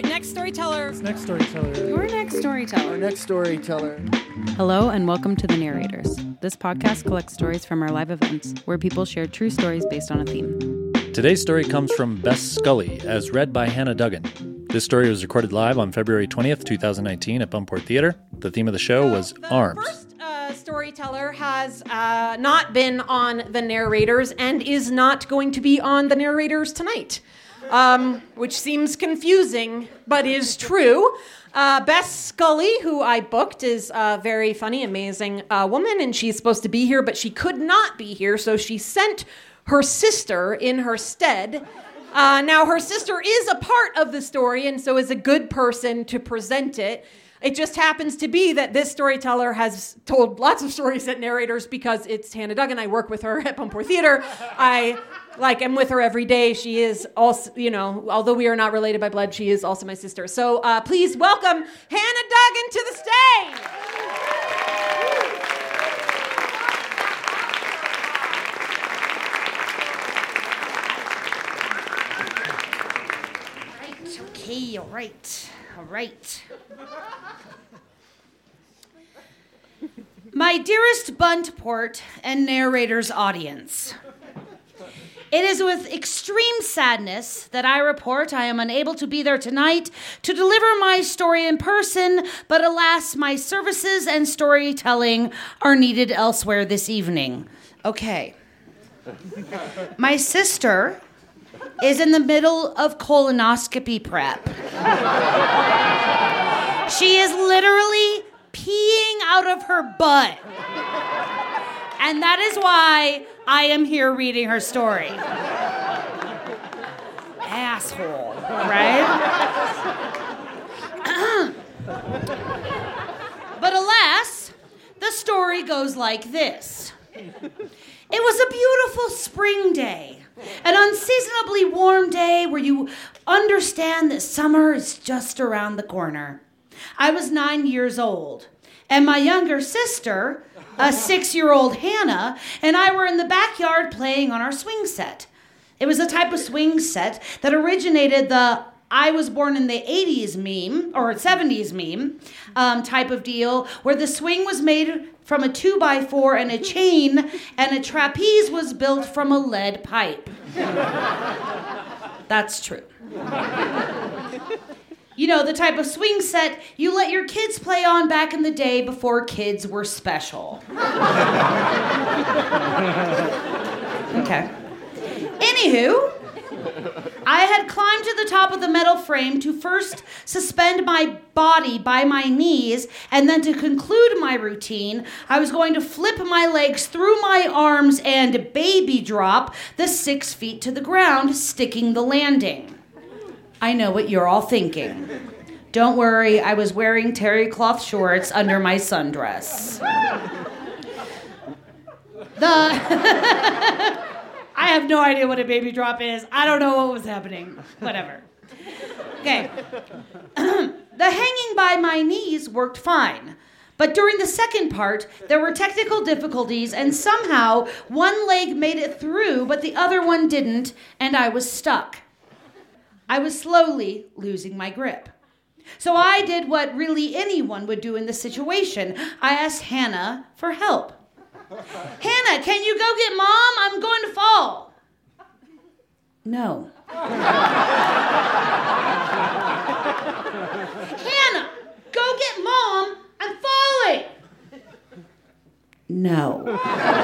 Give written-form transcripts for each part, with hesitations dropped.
next storyteller. Next storyteller. Your next storyteller. Our next storyteller. Hello and welcome to The Narrators. This podcast collects stories from our live events where people share true stories based on a theme. Today's story comes from Bess Scully, as read by Hannah Duggan. This story was recorded live on February 20th, 2019 at Bumport Theater. The theme of the show was arms. The first storyteller has not been on The Narrators and is not going to be on The Narrators tonight, which seems confusing, but is true. Bess Scully, who I booked, is a very funny, amazing woman, and she's supposed to be here, but she could not be here, so she sent her sister in her stead. Now, her sister is a part of the story, and so is a good person to present it. It just happens to be that this storyteller has told lots of stories at Narrators because it's Hannah Duggan. I work with her at Bumport Theater. I'm with her every day. She is also, although we are not related by blood, she is also my sister. So please welcome Hannah Duggan to the stage. Okay, all right. My dearest Buntport and Narrators audience, it is with extreme sadness that I report I am unable to be there tonight to deliver my story in person, but alas, my services and storytelling are needed elsewhere this evening. Okay. My sister is in the middle of colonoscopy prep. She is literally peeing out of her butt. And that is why I am here reading her story. Asshole, right? But alas, the story goes like this. It was a beautiful spring day, an unseasonably warm day where you understand that summer is just around the corner. I was 9 years old, and my younger sister, a 6-year-old Hannah, and I were in the backyard playing on our swing set. It was a type of swing set that originated the I was born in the 80s meme, or 70s meme type of deal, where the swing was made from a 2x4 and a chain, and a trapeze was built from a lead pipe. That's true. You know, the type of swing set you let your kids play on back in the day before kids were special. Okay. Anywho, I had climbed to the top of the metal frame to first suspend my body by my knees, and then to conclude my routine, I was going to flip my legs through my arms and baby drop the 6 feet to the ground, sticking the landing. I know what you're all thinking. Don't worry, I was wearing terry cloth shorts under my sundress. I have no idea what a baby drop is. I don't know what was happening. Whatever. Okay. The hanging by my knees worked fine. But during the second part, there were technical difficulties, and somehow one leg made it through, but the other one didn't, and I was stuck. I was slowly losing my grip. So I did what really anyone would do in this situation. I asked Hannah for help. Hannah, can you go get Mom? I'm going to fall. No. Hannah, go get Mom. I'm falling. No.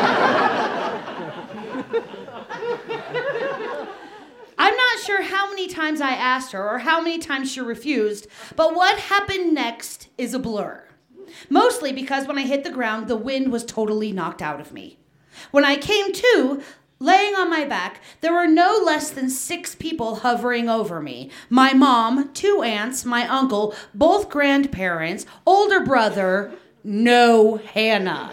I'm not sure how many times I asked her or how many times she refused, but what happened next is a blur. Mostly because when I hit the ground, the wind was totally knocked out of me. When I came to, laying on my back, there were no less than 6 people hovering over me. My mom, 2 aunts, my uncle, both grandparents, older brother, no Hannah.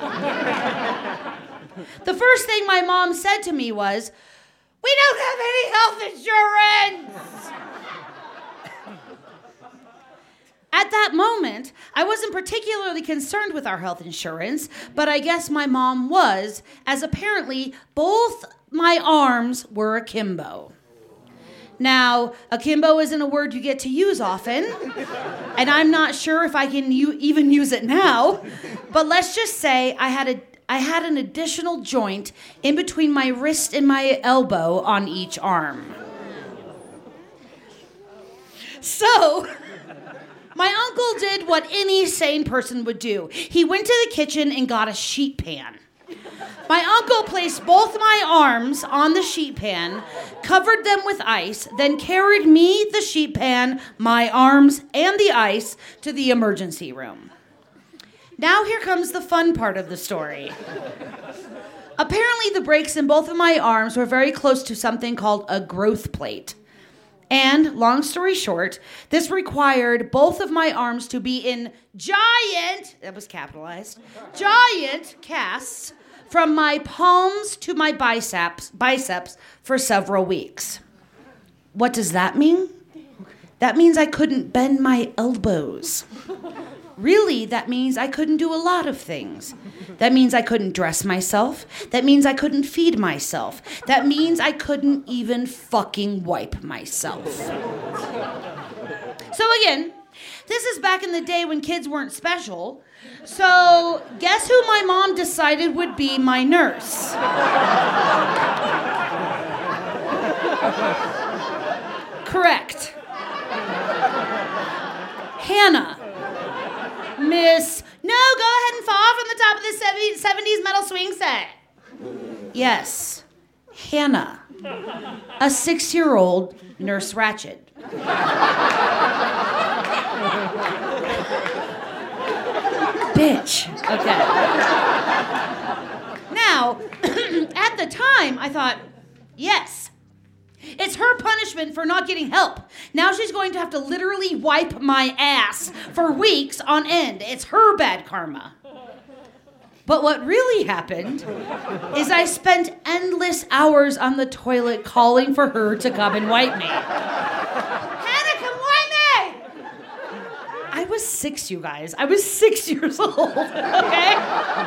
The first thing my mom said to me was, "We don't have any health insurance!" At that moment, I wasn't particularly concerned with our health insurance, but I guess my mom was, as apparently both my arms were akimbo. Now, akimbo isn't a word you get to use often, and I'm not sure if I can even use it now, but let's just say I had an additional joint in between my wrist and my elbow on each arm. So, my uncle did what any sane person would do. He went to the kitchen and got a sheet pan. My uncle placed both my arms on the sheet pan, covered them with ice, then carried me, the sheet pan, my arms, and the ice to the emergency room. Now here comes the fun part of the story. Apparently the breaks in both of my arms were very close to something called a growth plate. And, long story short, this required both of my arms to be in giant, that was capitalized, giant casts from my palms to my biceps for several weeks. What does that mean? That means I couldn't bend my elbows. Really, that means I couldn't do a lot of things. That means I couldn't dress myself. That means I couldn't feed myself. That means I couldn't even fucking wipe myself. So again, this is back in the day when kids weren't special. So guess who my mom decided would be my nurse? Correct. Hannah. Miss, no, go ahead and fall from the top of the 70s metal swing set. Yes, Hannah, a 6-year-old Nurse Ratched. Bitch. Okay. Now, at the time, I thought, yes, it's her punishment for not getting help. Now she's going to have to literally wipe my ass for weeks on end. It's her bad karma. But what really happened is I spent endless hours on the toilet calling for her to come and wipe me. Hannah, come wipe me! I was 6, you guys. I was 6 years old, okay?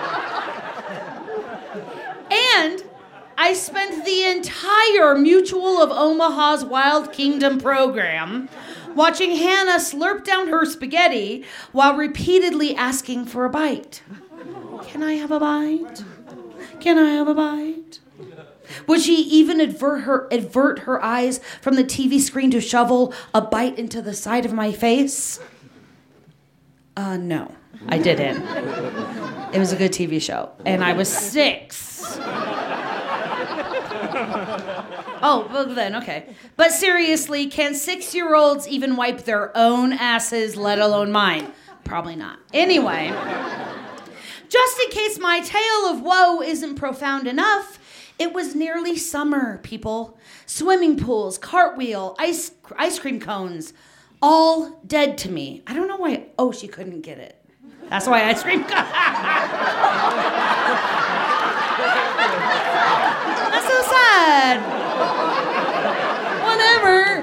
And I spent the entire Mutual of Omaha's Wild Kingdom program watching Hannah slurp down her spaghetti while repeatedly asking for a bite. Can I have a bite? Can I have a bite? Would she even avert her eyes from the TV screen to shovel a bite into the side of my face? No, I didn't. It was a good TV show, and I was 6. Oh, well then, okay. But seriously, can 6-year-olds even wipe their own asses, let alone mine? Probably not. Anyway, just in case my tale of woe isn't profound enough, it was nearly summer, people. Swimming pools, cartwheel, ice cream cones, all dead to me. I don't know why. Oh, she couldn't get it. That's why ice cream cones. That's so sad. Whatever.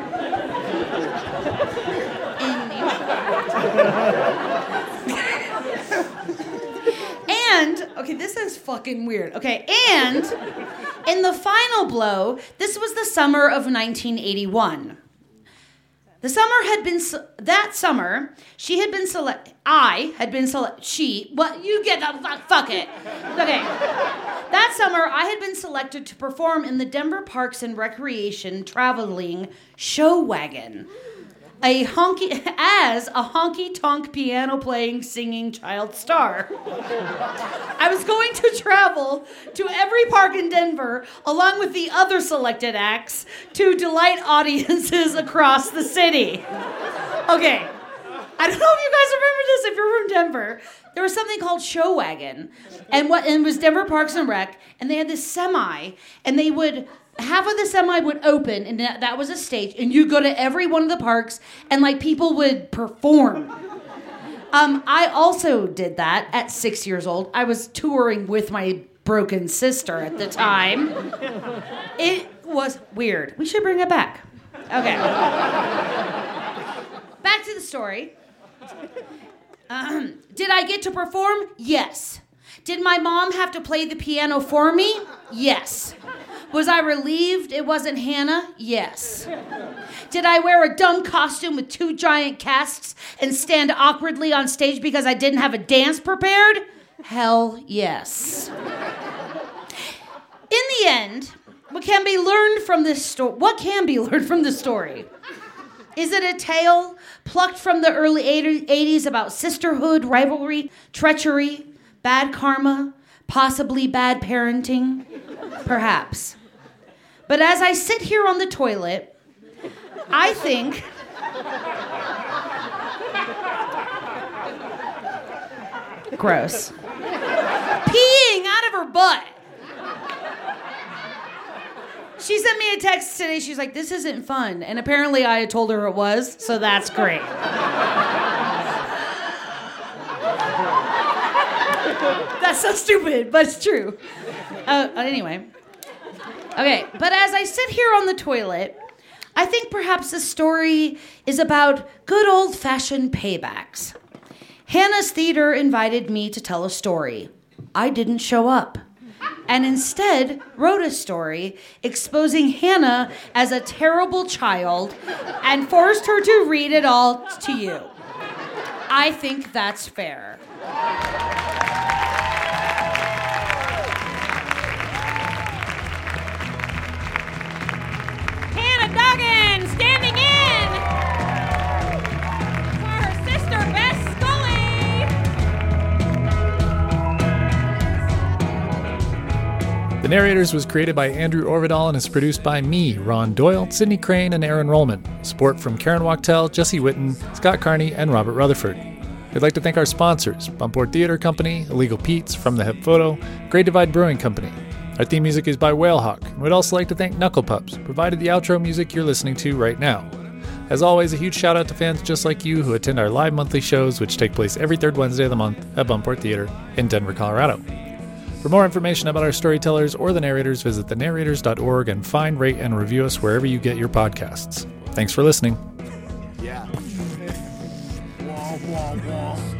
And, okay, this is fucking weird. Okay, and in the final blow, this was the summer of 1981. The summer had been, that summer, she had been I had been you get the, fuck it. Okay. That summer, I had been selected to perform in the Denver Parks and Recreation Traveling Show Wagon. As a honky-tonk piano-playing, singing child star. I was going to travel to every park in Denver, along with the other selected acts, to delight audiences across the city. Okay, I don't know if you guys remember this, if you're from Denver. There was something called Show Wagon, and it was Denver Parks and Rec, and they had this semi, and they would... half of the semi would open, and that was a stage, and you'd go to every one of the parks, and, like, people would perform. I also did that at 6 years old. I was touring with my broken sister at the time. It was weird. We should bring it back. Okay. Back to the story. Did I get to perform? Yes. Did my mom have to play the piano for me? Yes. Was I relieved it wasn't Hannah? Yes. Did I wear a dumb costume with 2 giant casts and stand awkwardly on stage because I didn't have a dance prepared? Hell yes. In the end, what can be learned from this story? Is it a tale plucked from the early 80s about sisterhood, rivalry, treachery, bad karma, possibly bad parenting? Perhaps. But as I sit here on the toilet, I think... Gross. Peeing out of her butt. She sent me a text today. She's like, this isn't fun. And apparently I had told her it was, so that's great. That's so stupid, but it's true. Anyway. Okay, but as I sit here on the toilet, I think perhaps this story is about good old-fashioned paybacks. Hannah's Theater invited me to tell a story. I didn't show up. And instead wrote a story exposing Hannah as a terrible child and forced her to read it all to you. I think that's fair. Hannah Duggan standing in for her sister, Bess Scully. The Narrators was created by Andrew Orvidal and is produced by me, Ron Doyle, Sydney Crane, and Aaron Rollman. Support from Karen Wachtel, Jesse Witten, Scott Carney, and Robert Rutherford. We'd like to thank our sponsors, Bumport Theater Company, Illegal Pete's, From the Hip Photo, Great Divide Brewing Company. Our theme music is by Whalehawk, and we'd also like to thank Knuckle Pups, who provided the outro music you're listening to right now. As always, a huge shout out to fans just like you who attend our live monthly shows, which take place every third Wednesday of the month at Bumport Theater in Denver, Colorado. For more information about our storytellers or the narrators, visit thenarrators.org and find, rate, and review us wherever you get your podcasts. Thanks for listening. Yeah. Wah, wah, wah.